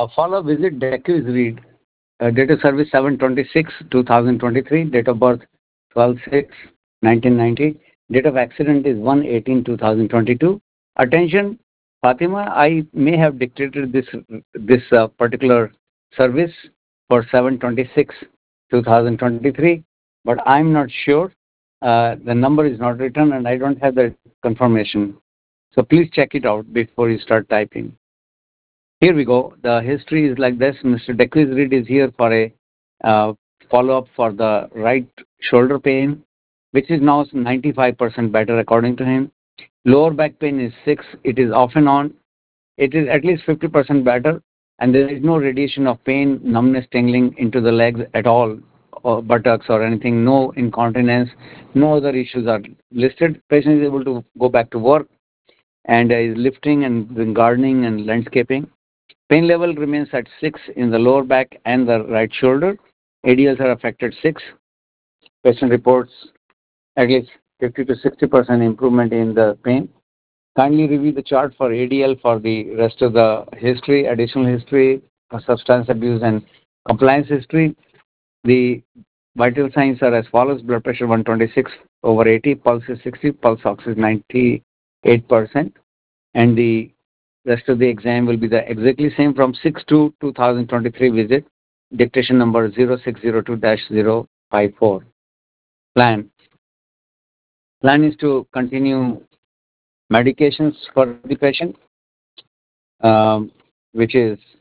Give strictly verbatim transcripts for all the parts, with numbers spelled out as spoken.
Uh, follow visit Decus Reed. Uh, date of service seven twenty-six two thousand twenty-three. Date of birth twelve six nineteen ninety. Date of accident is one eighteen two thousand twenty-two. Attention, Fatima, I may have dictated this this uh, particular service for seven twenty-six two thousand twenty-three, but I'm not sure. Uh, the number is not written and I don't have the confirmation. So please check it out before you start typing. Here we go. The history is like this. Mister Declis Reed is here for a uh, follow-up for the right shoulder pain, which is now ninety-five percent better according to him. Lower back pain is six. It is off and on. It is at least fifty percent better, and there is no radiation of pain, numbness, tingling into the legs at all, or buttocks or anything. No incontinence. No other issues are listed. Patient is able to go back to work and is lifting and doing gardening and landscaping. Pain level remains at six in the lower back and the right shoulder. A D Ls are affected six. Patient reports at least fifty to sixty percent improvement in the pain. Kindly review the chart for A D L for the rest of the history, additional history, substance abuse and compliance history. The vital signs are as follows: blood pressure one twenty-six over eighty, pulse is sixty, pulse ox is ninety-eight percent, and the rest of the exam will be the exactly same from six to two thousand twenty-three visit, dictation number zero six zero two dash zero five four. Plan. Plan is to continue medications for the patient, um, which is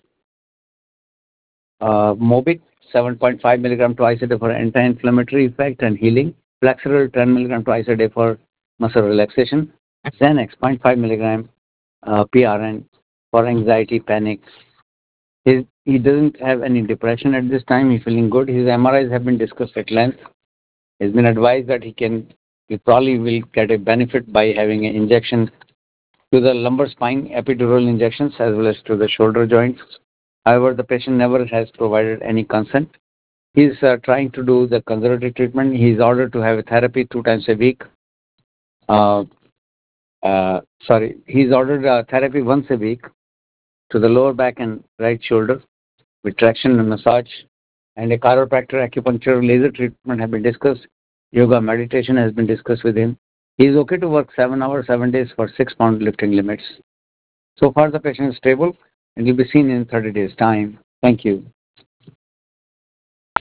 uh, Mobic, seven point five milligram twice a day for anti-inflammatory effect and healing. Flexeril, ten milligram twice a day for muscle relaxation. Xanax, zero point five milligram uh, P R N for anxiety, panic. His, he doesn't have any depression at this time. He's feeling good. His M R Is have been discussed at length. He's been advised that he can, he probably will get a benefit by having an injection to the lumbar spine, epidural injections, as well as to the shoulder joints. However, the patient never has provided any consent. He's uh, trying to do the conservative treatment. He's ordered to have a therapy two times a week. Uh, uh, sorry, he's ordered uh, therapy once a week to the lower back and right shoulder with traction and massage. And a chiropractor, acupuncture, laser treatment have been discussed. Yoga, meditation has been discussed with him. He is okay to work seven hours, seven days for six pound lifting limits. So far, the patient is stable and will be seen in thirty days' time. Thank you.